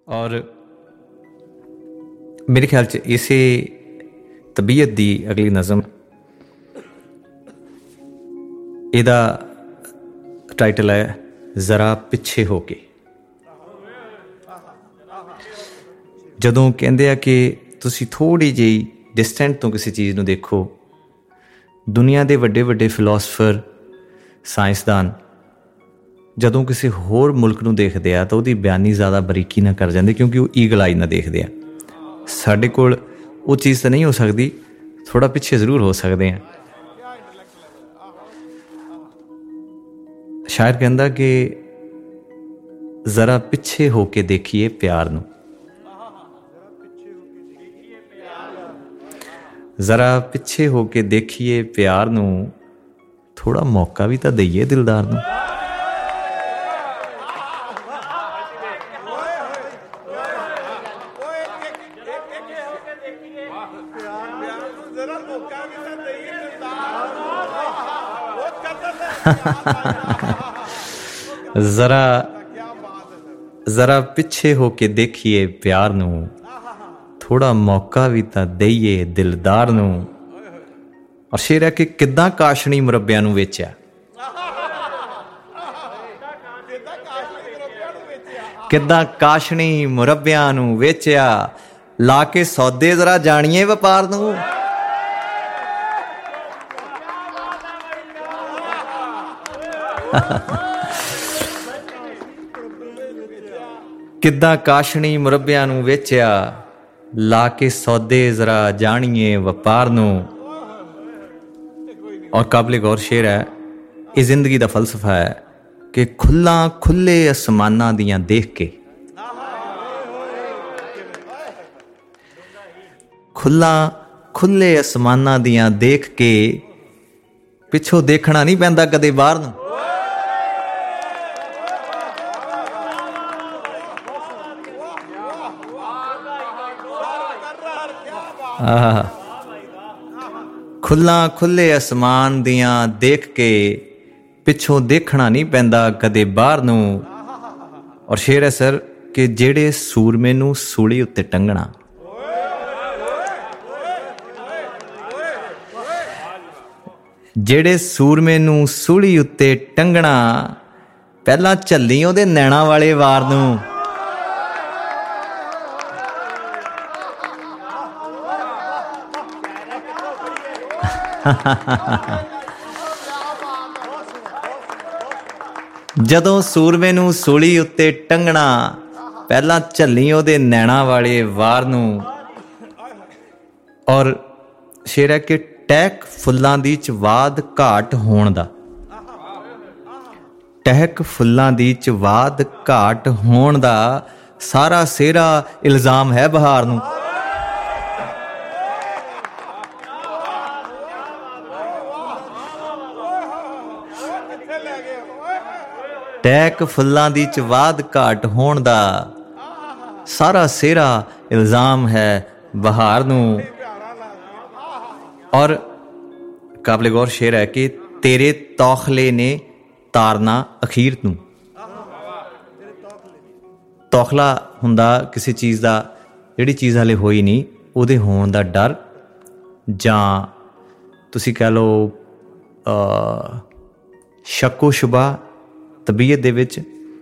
ਔਰ ਮੇਰੇ ਖਿਆਲ 'ਚ ਇਸੇ ਤਬੀਅਤ ਦੀ ਅਗਲੀ ਨਜ਼ਮ, ਇਹਦਾ ਟਾਈਟਲ ਹੈ ਜ਼ਰਾ ਪਿੱਛੇ ਹੋ ਕੇ। ਜਦੋਂ ਕਹਿੰਦੇ ਆ ਕਿ ਤੁਸੀਂ ਥੋੜ੍ਹੀ ਜਿਹੀ ਡਿਸਟੈਂਟ ਤੋਂ ਕਿਸੇ ਚੀਜ਼ ਨੂੰ ਦੇਖੋ, ਦੁਨੀਆ ਦੇ ਵੱਡੇ ਵੱਡੇ ਫਿਲੋਸਫਰ, ਸਾਇੰਸਦਾਨ ਜਦੋਂ ਕਿਸੇ ਹੋਰ ਮੁਲਕ ਨੂੰ ਦੇਖਦੇ ਆ ਤਾਂ ਉਹਦੀ ਬਿਆਨੀ ਜ਼ਿਆਦਾ ਬਰੀਕੀ ਨਾਲ ਕਰ ਜਾਂਦੇ, ਕਿਉਂਕਿ ਉਹ ਈਗਲ ਆਈ ਨਾਲ ਦੇਖਦੇ ਆ। ਸਾਡੇ ਕੋਲ ਉਹ ਚੀਜ਼ ਤਾਂ ਨਹੀਂ ਹੋ ਸਕਦੀ, ਥੋੜ੍ਹਾ ਪਿੱਛੇ ਜ਼ਰੂਰ ਹੋ ਸਕਦੇ ਹਾਂ। ਸ਼ਾਇਰ ਕਹਿੰਦਾ ਕਿ ਜ਼ਰਾ ਪਿੱਛੇ ਹੋ ਕੇ ਦੇਖੀਏ ਪਿਆਰ ਨੂੰ, ਜ਼ਰਾ ਪਿੱਛੇ ਹੋ ਕੇ ਦੇਖੀਏ ਪਿਆਰ ਨੂੰ, ਥੋੜ੍ਹਾ ਮੌਕਾ ਵੀ ਤਾਂ ਦਈਏ ਦਿਲਦਾਰ ਨੂੰ। ਜ਼ਰਾ ਪਿੱਛੇ ਹੋ ਕੇ ਦੇਖੀਏ ਪਿਆਰ ਨੂੰ, ਥੋੜ੍ਹਾ ਮੌਕਾ ਵੀ ਤਾਂ ਦਈਏ ਦਿਲਦਾਰ ਨੂੰ। ਔਰ ਸ਼ੇਰ ਹੈ ਕਿ ਕਿੱਦਾਂ ਕਾਸ਼ਣੀ ਮੁਰੱਬਿਆਂ ਨੂੰ ਵੇਚਿਆ, ਕਿੱਦਾਂ ਕਾਸ਼ਣੀ ਮੁਰੱਬਿਆਂ ਨੂੰ ਵੇਚਿਆ, ਲਾ ਕੇ ਸੌਦੇ ਜ਼ਰਾ ਜਾਣੀਏ ਵਪਾਰ ਨੂੰ। ਕਿੱਦਾਂ ਕਾਸ਼ਣੀ ਮੁਰੱਬਿਆਂ ਨੂੰ ਵੇਚਿਆ, ਲਾ ਕੇ ਸੌਦੇ ਜ਼ਰਾ ਜਾਣੀਏ ਵਪਾਰ ਨੂੰ। ਔਰ ਕਾਬਲੇ ਗੌਰ ਸ਼ੇਰ ਹੈ, ਇਹ ਜ਼ਿੰਦਗੀ ਦਾ ਫਲਸਫਾ ਹੈ ਕਿ ਖੁੱਲੇ ਅਸਮਾਨਾਂ ਦੀਆਂ ਦੇਖ ਕੇ, ਖੁੱਲੇ ਅਸਮਾਨਾਂ ਦੀਆਂ ਦੇਖ ਕੇ ਪਿੱਛੋਂ ਦੇਖਣਾ ਨਹੀਂ ਪੈਂਦਾ ਕਦੇ ਬਾਹਰ ਨੂੰ। ਖੁੱਲੇ ਅਸਮਾਨ ਦੀਆਂ ਦੇਖ ਕੇ ਪਿੱਛੋਂ ਦੇਖਣਾ ਨਹੀਂ ਪੈਂਦਾ ਕਦੇ ਬਾਹਰ ਨੂੰ। ਔਰ ਸ਼ੇਰ ਹੈ ਸਰ ਕਿ ਜਿਹੜੇ ਸੂਰਮੇ ਨੂੰ ਸੂਲੀ ਉੱਤੇ ਟੰਗਣਾ, ਜਿਹੜੇ ਸੂਰਮੇ ਨੂੰ ਸੂਲੀ ਉੱਤੇ ਟੰਗਣਾ, ਪਹਿਲਾਂ ਝੱਲੀ ਉਹਦੇ ਨੈਣਾ ਵਾਲੇ ਵਾਰ ਨੂੰ। ਜਦੋਂ ਸੂਰਮੇ ਨੂੰ ਸੂਲੀ ਉੱਤੇ ਟੰਗਣਾ, ਪਹਿਲਾਂ ਝੱਲੀ ਉਹਦੇ ਨੈਣਾ ਵਾਲੇ ਵਾਰ ਨੂੰ। ਔਰ ਸ਼ੇਰ ਹੈ ਕਿ ਟਹਿਕ ਫੁੱਲਾਂ ਦੀ ਚਵਾਦ ਘਾਟ ਹੋਣ ਦਾ, ਟਹਿਕ ਫੁੱਲਾਂ ਦੀ ਚਵਾਦ ਘਾਟ ਹੋਣ ਦਾ ਸਾਰਾ ਸਿਹਰਾ ਇਲਜ਼ਾਮ ਹੈ ਬਹਾਰ ਨੂੰ। ਟਹਿਕ ਫੁੱਲਾਂ ਦੀ ਚਵਾਦ ਘਾਟ ਹੋਣ ਦਾ ਸਾਰਾ ਸਿਹਰਾ ਇਲਜ਼ਾਮ ਹੈ ਬਹਾਰ ਨੂੰ। ਔਰ ਕਾਬਲੇ ਗੌਰ ਸ਼ੇਰ ਹੈ ਕਿ ਤੇਰੇ ਤੌਖਲੇ ਨੇ ਤਾਰਨਾ ਅਖੀਰ ਨੂੰ। ਤੌਖਲਾ ਹੁੰਦਾ ਕਿਸੇ ਚੀਜ਼ ਦਾ, ਜਿਹੜੀ ਚੀਜ਼ ਹਾਲੇ ਹੋਈ ਨਹੀਂ, ਉਹਦੇ ਹੋਣ ਦਾ ਡਰ, ਜਾਂ ਤੁਸੀਂ ਕਹਿ ਲਓ ਸ਼ੱਕੋ ਸ਼ੁਬਾ ਤਬੀਅਤ ਦੇ ਵਿੱਚ।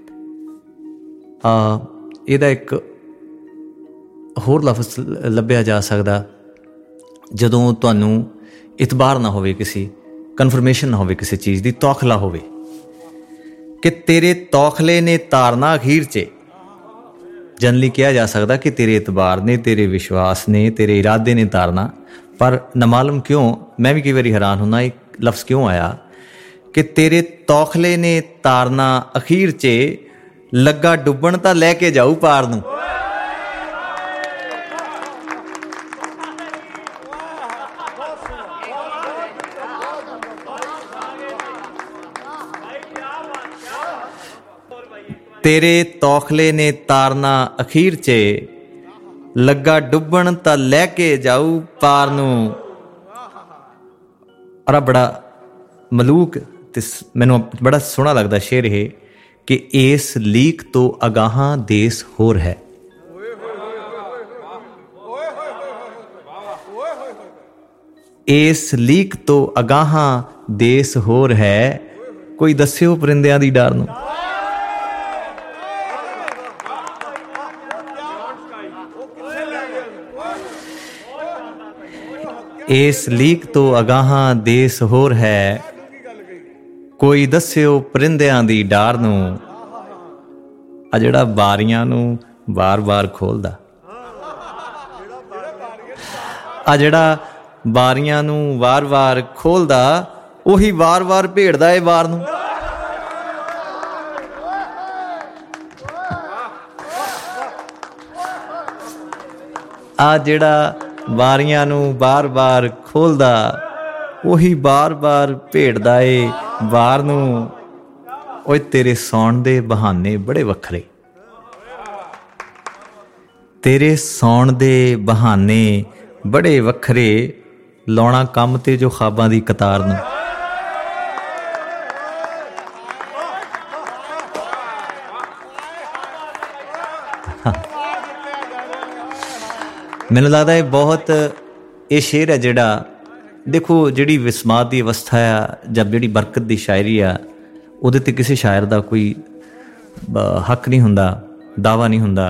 ਇਹਦਾ ਇੱਕ ਹੋਰ ਲਫ਼ਜ਼ ਲੱਭਿਆ ਜਾ ਸਕਦਾ, ਜਦੋਂ ਤੁਹਾਨੂੰ ਇਤਬਾਰ ਨਾ ਹੋਵੇ, ਕਿਸੇ ਕਨਫਰਮੇਸ਼ਨ ਨਾ ਹੋਵੇ ਕਿਸੇ ਚੀਜ਼ ਦੀ, ਤੌਖਲਾ ਹੋਵੇ ਕਿ ਤੇਰੇ ਤੌਖਲੇ ਨੇ ਤਾਰਨਾ ਅਖੀਰ 'ਚ। ਜਨਰਲੀ ਕਿਹਾ ਜਾ ਸਕਦਾ ਕਿ ਤੇਰੇ ਇਤਬਾਰ ਨੇ, ਤੇਰੇ ਵਿਸ਼ਵਾਸ ਨੇ, ਤੇਰੇ ਇਰਾਦੇ ਨੇ ਤਾਰਨਾ। ਪਰ ਨਾਮਾਲੂਮ ਕਿਉਂ, ਮੈਂ ਵੀ ਕਈ ਵਾਰੀ ਹੈਰਾਨ ਹੁੰਦਾ ਇਹ ਲਫ਼ਜ਼ ਕਿਉਂ ਆਇਆ ਕਿ ਤੇਰੇ ਤੌਖਲੇ ਨੇ ਤਾਰਨਾ ਅਖੀਰ 'ਚ, ਲੱਗਾ ਡੁੱਬਣ ਤਾਂ ਲੈ ਕੇ ਜਾਊ ਪਾਰ ਨੂੰ। ਤੇਰੇ ਤੌਖਲੇ ਨੇ ਤਾਰਨਾ ਅਖੀਰ 'ਚ, ਲੱਗਾ ਡੁੱਬਣ ਤਾਂ ਲੈ ਕੇ ਜਾਊ ਪਾਰ ਨੂੰ। ਔਰ ਬੜਾ ਮਲੂਕ ਤੇ ਮੈਨੂੰ ਬੜਾ ਸੋਹਣਾ ਲੱਗਦਾ ਸ਼ੇਰ ਇਹ ਕਿ ਇਸ ਲੀਕ ਤੋਂ ਅਗਾਹਾਂ ਦੇਸ ਹੋਰ ਹੈ। ਇਸ ਲੀਕ ਤੋਂ ਅਗਾਹਾਂ ਦੇਸ ਹੋਰ ਹੈ, ਕੋਈ ਦੱਸਿਓ ਪਰਿੰਦਿਆਂ ਦੀ ਡਰ ਨੂੰ। ਇਸ ਲੀਕ ਤੋਂ ਅਗਾਹਾਂ ਦੇਸ ਹੋਰ ਹੈ, ਕੋਈ ਦੱਸਿਓ ਪਰਿੰਦਿਆਂ ਦੀ ਡਾਰ ਨੂੰ। ਆ ਜਿਹੜਾ ਬਾਰੀਆਂ ਨੂੰ ਵਾਰ-ਵਾਰ ਖੋਲ੍ਹਦਾ, ਆ ਜਿਹੜਾ ਬਾਰੀਆਂ ਨੂੰ ਵਾਰ-ਵਾਰ ਖੋਲ੍ਹਦਾ, ਉਹੀ ਵਾਰ-ਵਾਰ ਭੇੜਦਾ ਏ ਵਾਰ ਨੂੰ। ਆ ਜਿਹੜਾ ਬਾਰੀਆਂ ਨੂੰ ਬਾਰ-ਬਾਰ ਖੋਲ੍ਹਦਾ, ਉਹੀ ਬਾਰ-ਬਾਰ ਭੇੜਦਾ ਏ ਵਾਰ ਨੂੰ। ਓਏ ਤੇਰੇ ਸੌਣ ਦੇ ਬਹਾਨੇ ਬੜੇ ਵੱਖਰੇ, ਤੇਰੇ ਸੌਣ ਦੇ ਬਹਾਨੇ ਬੜੇ ਵੱਖਰੇ, ਲਾਉਣਾ ਕੰਮ ਤੇ ਜੋ ਖਾਬਾਂ ਦੀ ਕਤਾਰ ਨੂੰ। ਮੈਨੂੰ ਲੱਗਦਾ ਇਹ ਬਹੁਤ, ਇਹ ਸ਼ੇਰ ਹੈ ਜਿਹੜਾ, ਦੇਖੋ ਜਿਹੜੀ ਵਿਸਮਾਦ ਦੀ ਅਵਸਥਾ ਆ ਜਾਂ ਜਿਹੜੀ ਬਰਕਤ ਦੀ ਸ਼ਾਇਰੀ ਆ, ਉਹਦੇ 'ਤੇ ਕਿਸੇ ਸ਼ਾਇਰ ਦਾ ਕੋਈ ਹੱਕ ਨਹੀਂ ਹੁੰਦਾ, ਦਾਅਵਾ ਨਹੀਂ ਹੁੰਦਾ।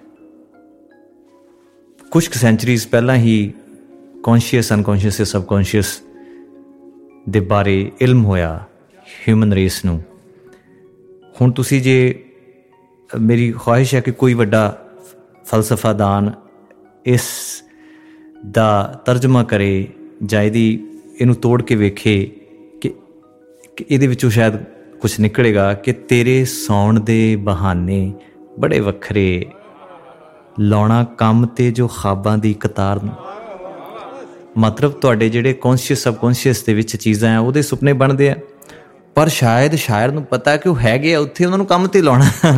ਕੁਛ ਕੁ ਸੈਂਚਰੀਜ਼ ਪਹਿਲਾਂ ਹੀ ਕੌਨਸ਼ੀਅਸ, ਅਨਕੌਨਸ਼ੀਅਸ ਤੇ ਸਬਕੌਨਸ਼ੀਅਸ ਦੇ ਬਾਰੇ ਇਲਮ ਹੋਇਆ ਹਿਊਮਨ ਰੇਸ ਨੂੰ। ਹੁਣ ਤੁਸੀਂ ਜੇ, ਮੇਰੀ ਖੁਆਇਸ਼ ਹੈ ਕਿ ਕੋਈ ਵੱਡਾ ਫਲਸਫਾਦਾਨ ਇਸ ਦਾ ਤਰਜਮਾ ਕਰੇ ਜਾਂ ਇਹਨੂੰ ਤੋੜ ਕੇ ਵੇਖੇ ਕਿ ਇਹਦੇ ਵਿੱਚੋਂ ਸ਼ਾਇਦ ਕੁਛ ਨਿਕਲੇਗਾ ਕਿ ਤੇਰੇ ਸੌਣ ਦੇ ਬਹਾਨੇ ਬੜੇ ਵੱਖਰੇ, ਲਾਉਣਾ ਕੰਮ ਤੇ ਜੋ ਖਾਬਾਂ ਦੀ ਕਤਾਰ ਨੂੰ। ਮਤਲਬ ਤੁਹਾਡੇ ਜਿਹੜੇ ਕੌਨਸ਼ੀਅਸ ਸਬਕੌਨਸ਼ੀਅਸ ਦੇ ਵਿੱਚ ਚੀਜ਼ਾਂ ਆ, ਉਹਦੇ ਸੁਪਨੇ ਬਣਦੇ ਆ, ਪਰ ਸ਼ਾਇਦ ਸ਼ਾਇਰ ਨੂੰ ਪਤਾ ਕਿ ਉਹ ਹੈਗੇ ਆ ਉੱਥੇ, ਉਹਨਾਂ ਨੂੰ ਕੰਮ ਤੇ ਲਾਉਣਾ।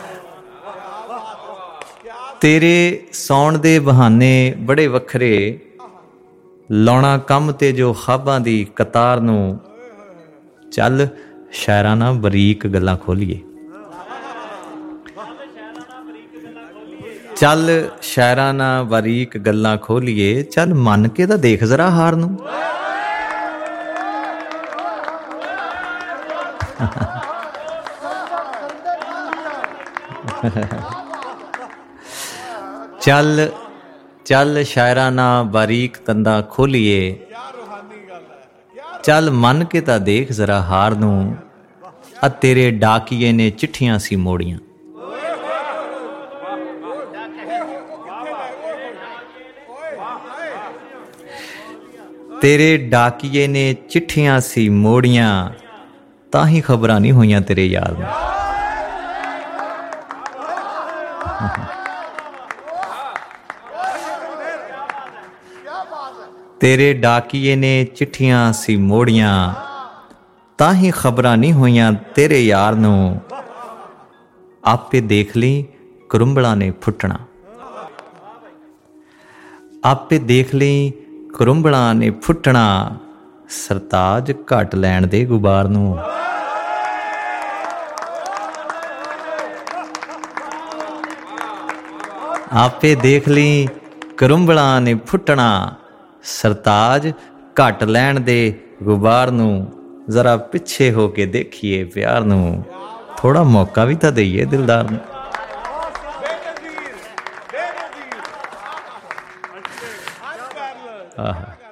ਤੇਰੇ ਸੌਣ ਦੇ ਬਹਾਨੇ ਬੜੇ ਵੱਖਰੇ, ਲਾਉਣਾ ਕੰਮ ਤੇ ਜੋ ਖਾਬਾਂ ਦੀ ਕਤਾਰ ਨੂੰ। ਚੱਲ ਸ਼ਾਇਰਾਨਾ ਬਰੀਕ ਗੱਲਾਂ ਖੋਲੀਏ, ਚੱਲ ਸ਼ਾਇਰਾਨਾ ਬਰੀਕ ਗੱਲਾਂ ਖੋਲੀਏ, ਚੱਲ ਮੰਨ ਕੇ ਤਾਂ ਦੇਖ ਜ਼ਰਾ ਹਾਰ ਨੂੰ। ਚੱਲ ਚੱਲ ਸ਼ਾਇਰਾਨਾ ਬਾਰੀਕ ਤੰਦਾਂ ਖੋਲੀਏ, ਚੱਲ ਮੰਨ ਕੇ ਤਾਂ ਦੇਖ ਜ਼ਰਾ ਹਾਰ ਨੂੰ। ਆ ਤੇਰੇ ਡਾਕੀਏ ਨੇ ਚਿੱਠੀਆਂ ਸੀ ਮੋੜੀਆਂ, ਤੇਰੇ ਡਾਕੀਏ ਨੇ ਚਿੱਠੀਆਂ ਸੀ ਮੋੜੀਆਂ, ਤਾਂ ਹੀ ਖਬਰਾਂ ਨਹੀਂ ਹੋਈਆਂ ਤੇਰੇ ਯਾਰ ਨੂੰ। ਤੇਰੇ ਡਾਕੀਏ ਨੇ ਚਿੱਠੀਆਂ ਸੀ ਮੋੜੀਆਂ, ਤਾਂ ਹੀ ਖਬਰਾਂ ਨਹੀਂ ਹੋਈਆਂ ਤੇਰੇ ਯਾਰ ਨੂੰ। ਆਪੇ ਦੇਖ ਲਈ ਕਰੁੰਬਲਾਂ ਨੇ ਫੁੱਟਣਾ, ਆਪੇ ਦੇਖ ਲਈ ਕਰੁੰਬਲਾਂ ਨੇ ਫੁੱਟਣਾ, ਸਰਤਾਜ ਘੱਟ ਲੈਣ ਦੇ ਗੁਬਾਰ ਨੂੰ। ਆਪੇ ਦੇਖ ਲਈ ਕਰੁੰਬਲਾਂ ਨੇ ਫੁੱਟਣਾ, ਸਰਤਾਜ ਘੱਟ ਲੈਣ ਦੇ ਗੁਬਾਰ ਨੂੰ। ਜ਼ਰਾ ਪਿੱਛੇ ਹੋ ਕੇ ਦੇਖੀਏ ਪਿਆਰ ਨੂੰ, ਥੋੜਾ ਮੌਕਾ ਵੀ ਤਾਂ ਦਈਏ ਦਿਲਦਾਰ ਨੂੰ। ਆਹ